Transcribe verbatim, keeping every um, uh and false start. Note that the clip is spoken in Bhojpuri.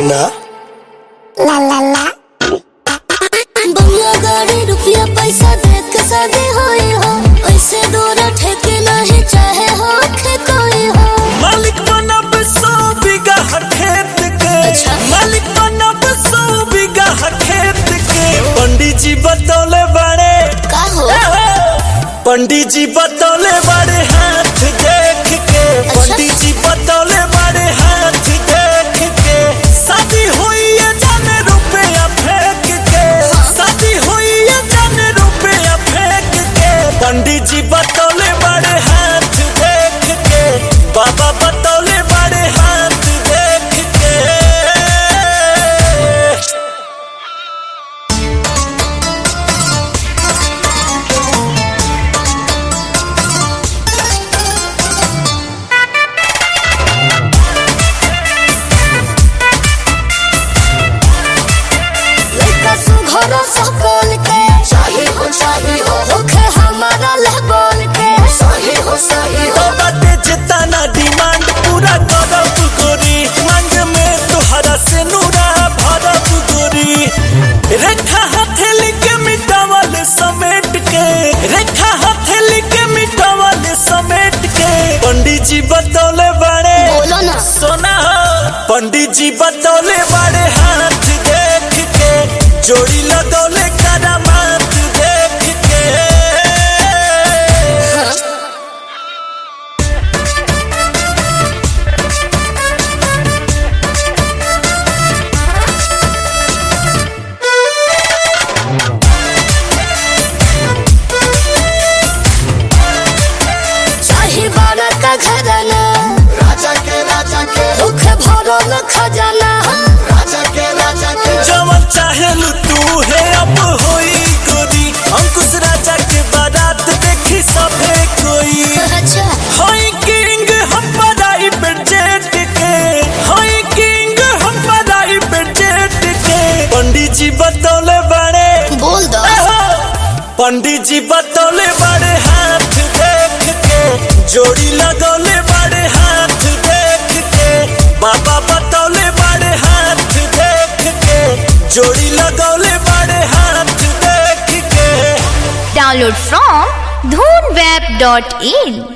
सुना ला ला ला बंगला गाड़ी रुपया पैसा देख के शादी होई हो, ऐसे दूर ठेके नहीं चाहे हो के कोई हो। मालिक बनब सौ बीघा खेत के, अच्छा। मालिक बनब सौ बीघा खेत के। पंडित जी बतौले बड़े का हो? पंडित जी बतौले बड़े हाथ देख के, पंडित जी बतौले बड़े हाथ देख के। शादी हुई है जाने रुपया फेंक के, शादी हुई है जाने रुपया फेंक के। पंडित जी बतौले बड़े हाथ देख के, बाबा बतौले बड़े हाथ देख के। घरों सकल के चाहे हो चाहे हो होखे हमारा लहबोल के सही हो सही हो। बाटे जितना डिमांड पूरा करब गोरी, मांग में तुहरा से नूरा भरब गोरी। रेखा हथेली के मिटावल समेट के, रेखा हथेली के मिटावल समेट के। पंडित जी बतौले बड़े बोलो ना सोना, पंडित जी बतौले बड़े हाथ देख के, जोड़ी लगौले करामात देख के। चाहे बारा का घराना, राजा के राजा के होखे भरल खजाना, राजा के राजा के जवन चाहेलू तू है अब होई गोरी। अंकुश राजा के बारात देखी सभे कोई। अच्छा हाई किंग हम बड़ाई पे जेट के, हाई किंग हम बड़ाई पे जेट के। पंडित जी बतौले बड़े बोल दो पंडित जी बतौले बड़े हाथ देख के, जोड़ी लगौले बड़े हाथ देख के। बाबा बतौले बड़े हाथ देख के, जोड़ी लगौले बड़े हाथ देख के। Download from dhoonweb dot in